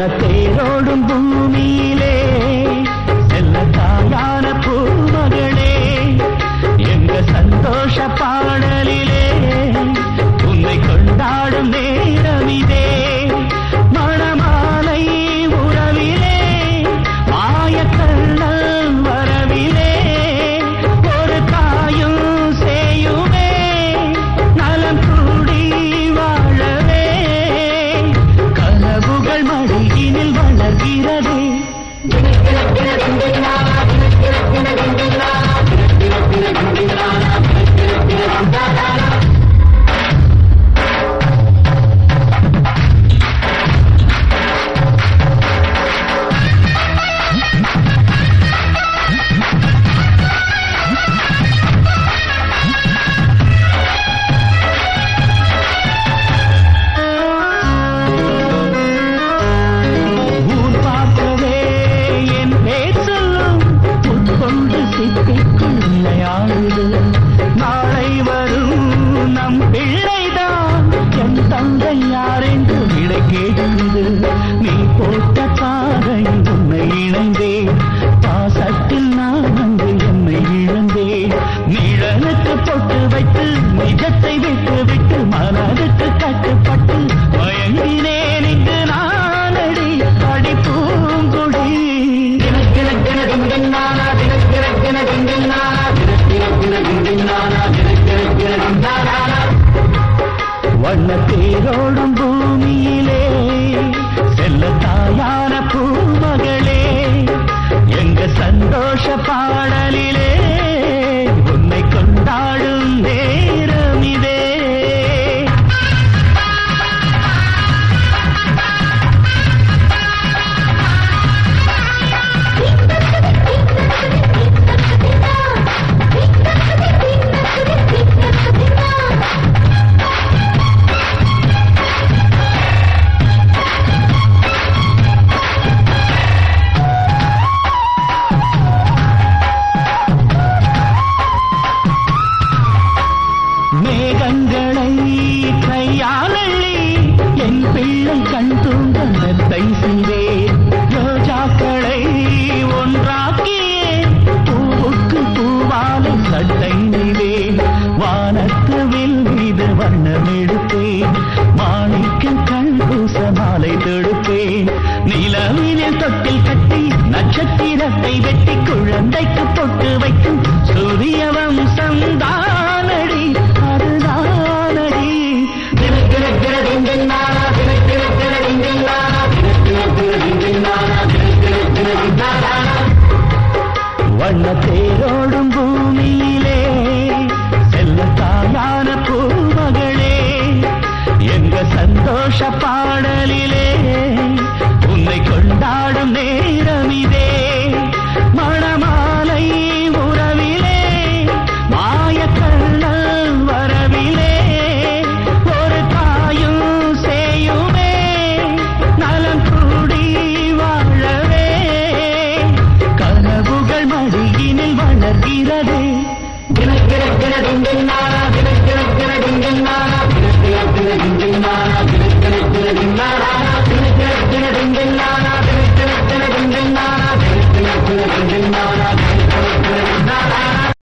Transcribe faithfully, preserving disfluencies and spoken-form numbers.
தேரோடும் பூமியிலே செல்ல தாயான பூமகளே எங்க சந்தோஷ பாடலிலே உன்னை கொண்டாடும் நேரமிதே மணமாலை உறவிலே மாயக்கண்ணன் வரவிலே ஒரு தாயும் சேயுமே நலம் கூடி வாழவே கனவுகள் மடியினில் வளர்கிறதே நாளை வரும் நம் பிள்ளைதான் என் தந்தை யாரென்று விடை கேட்கிறது நீ போட்ட பாதை உன்னை இணைந்தேன் பாசத்தில் நான் வந்து என்னை இழந்தேன் நிழலுக்கு பொட்டு வைத்து நிஜத்தை விட்டு விட்டு மனதுக்கு கட்டுப்பட்டு மயங்கினேன் இங்கு நானடி அடி பூங்குடி வண்ணத்தேரோடும் பூமியிலே செல்ல தாயான பூமகளே எங்க சந்தோஷ பாடலிலே உன்னை கொண்டாடும் நேரமிதே மேகங்களை கையாளி என் பிள்ளை கண் தூங்க மெத்தை செய்தேன் ரோஜாக்களை ஒன்றாக்கியே பூவுக்கு பூவாலை சட்டை நெய்தேன் வானத்து வில் மீது வண்ணம் எடுப்பேன் மாணிக்க கண் பூச மாலை தொடுப்பேன் நிலவினில் தொட்டில் கட்டி நட்சத்திரத்தை வெட்டி குழந்தைக்கு பொட்டு வைக்கும் சூரிய வம்சம் தானடி அதுதானடி வண்ணத்தேரோடும் பூமியிலே செல்ல தாயான பூமகளே எங்க சந்தோஷ பாடலிலே உன்னை கொண்டாடும் நேரமிதே மணமாலை உறவிலே மாயக்கண்ணன் வரவிலே ஒரு தாயும் சேயுமே நலம் கூடி வாழவே கனவுகள் மடியினில் வளர்கிறதே தினக்கிற தின திங்கின் நானா தினக்கிற தின திங்கின் நானா